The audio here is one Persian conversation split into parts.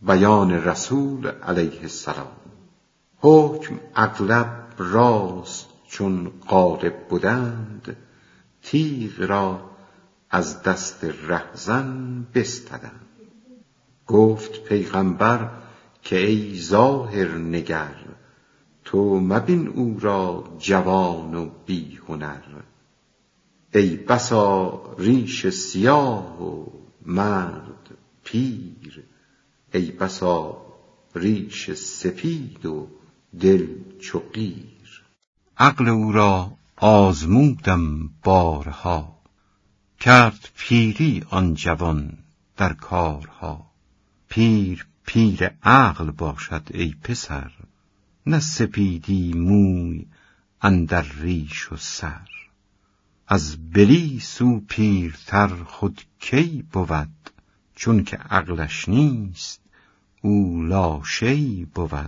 بیان رسول علیه السلام. حکم اغلب راست چون غالب بودند، تیغ را از دست رهزن بستدند. گفت پیغمبر که ای ظاهر نگر، تو مبین او را جوان و بی هنر. ای بسا ریش سیاه و مرد پیر، ای بسا ریش سپید و دل چو قیر. عقل او را آزمودم بارها، کرد پیری آن جوان در کارها. پیر پیر عقل باشد ای پسر، نه سپیدی موی اندر ریش و سر. از بلیس او پیرتر خود کی بود، چون که عقلش نیست او لاشی بود.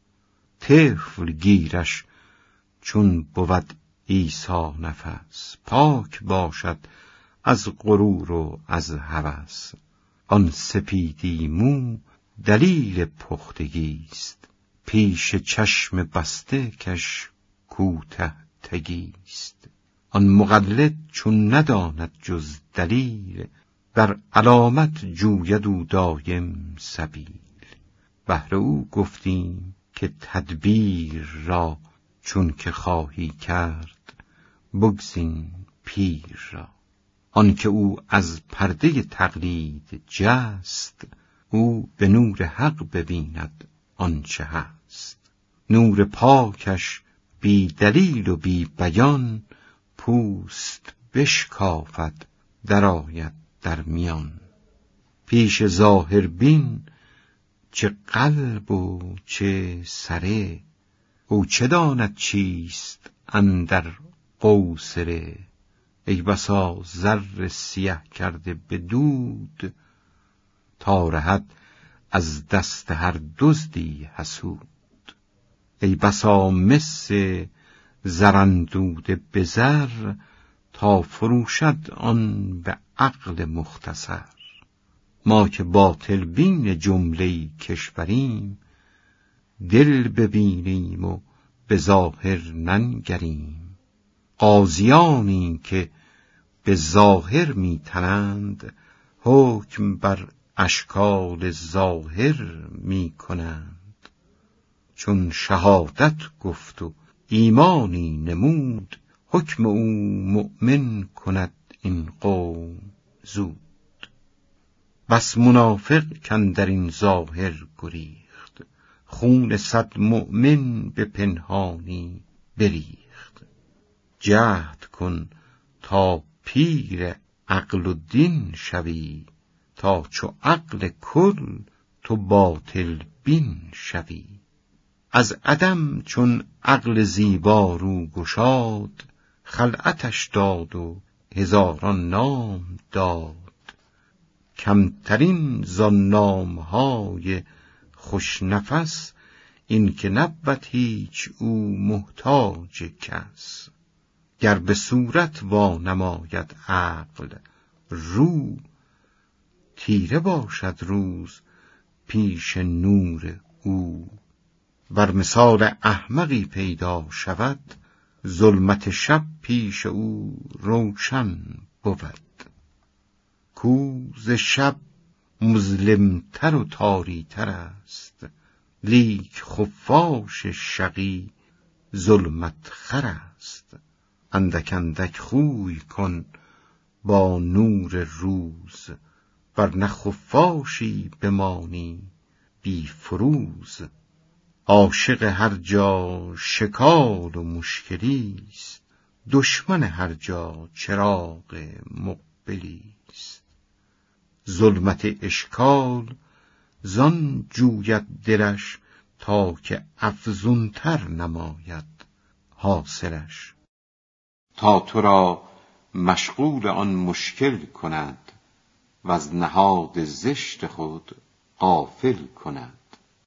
طفل گیرش چون بود عیسی نفس، پاک باشد از غرور و از هوس. آن سپیدی مو دلیل پختگیست، پیش چشم بسته کش کوته تگیست. آن مقلد چون نداند جز دلیل، در علامت جوید او دایم سبیل. بهر او گفتیم که تدبیر را چون که خواهی کرد، بگزین پیر را. آن که او از پرده تقلید جست، او به نور حق ببیند آنچه هست. نور پاکش بی دلیل و بی بیان، پوست بشکافد درآید در میان. پیش ظاهر بین چه قلب و چه سره، او چه داند چیست اندر قوصره. ای بسا زر سیه کرده به دود، تا رهد از دست هر دزدی حسود. ای بسا مس زر اندوده به زر، تا فروشد آن به عقل مختصر. ما که باطل بین جمله کشوریم، دل ببینیم و به ظاهر ننگریم. قاضیانی که به ظاهر می تنند، حکم بر اشکال ظاهر می کنند. چون شهادت گفت و ایمانی نمود، حکم او مؤمن کند این قوم زود. بس منافق کاندر این ظاهر گریخت، خون 100 مؤمن به پنهانی بریخت. جهد کن تا پیر عقل و دین شوی، تا چو عقل کل تو باطل بین شوی. از عدم چون عقل زیبا رو گشاد، خلعتش داد و هزاران نام داد. کمترین زان نامهای خوش نفس، این که نبود هیچ او محتاج کس. گر به صورت وانماید عقل رو، تیره باشد روز پیش نور او. ور مثال احمقی پیدا شود، ظلمت شب پیش او روشن بود. کو ز شب مظلمتر و تاریتر است، لیک خفاش شقی ظلمت خور است. اندک اندک خوی کن با نور روز، ورنه خفاشی بمانی بی فروز. عاشق هر جا شکال و مشکلی است، دشمن هر جا چراغ مقبلی است. ظلمت اشکال زان جوید دلش، تا که افزونتر نماید حاصلش. تا تو را مشغول آن مشکل کند، و از نهاد زشت خود غافل کند.